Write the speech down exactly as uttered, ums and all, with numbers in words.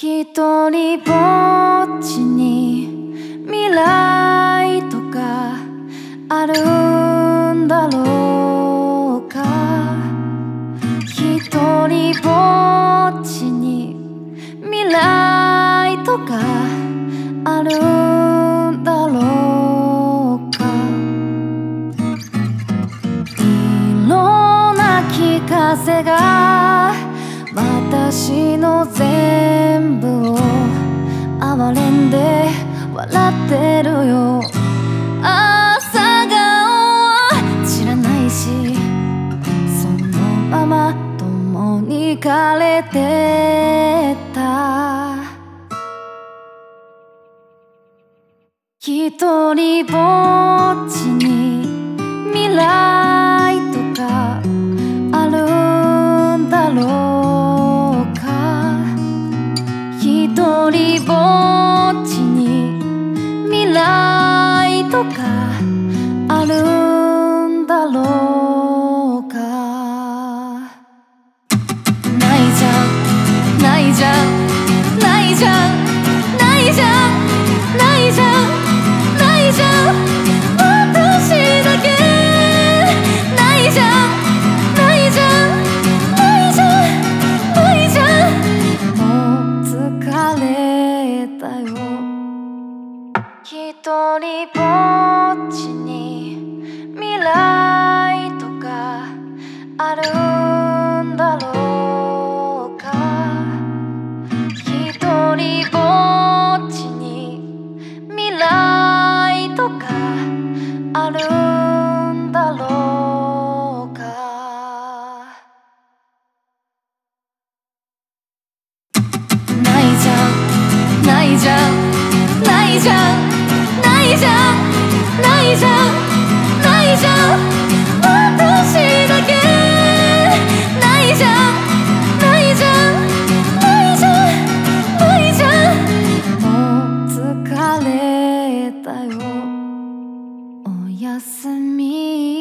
ひとりぼっちに未来とかあるんだろうか。ひとりぼっちに未来とかあるんだろうか。色なき風が私の全部を哀れんで笑ってるよ。朝顔は知らないし、そのまま共に枯れてったひとりぼっちに未来とかあるんだろうか。ひとりぼっちに未来とかあるんだろうか。ないじゃんないじゃんないじゃんないじゃんないじゃんないじゃん私だけないじゃんないじゃんないじゃんないじゃんもう疲れたよ。ひとりぼっちに未来とかあるんだろうか。ひとりぼっちに未来とかあるんだろうか。ないじゃんないじゃんないじゃんないじゃんないじゃんないじゃん私だけないじゃんないじゃんないじゃんないじゃんもう疲れたよ。おやすみ。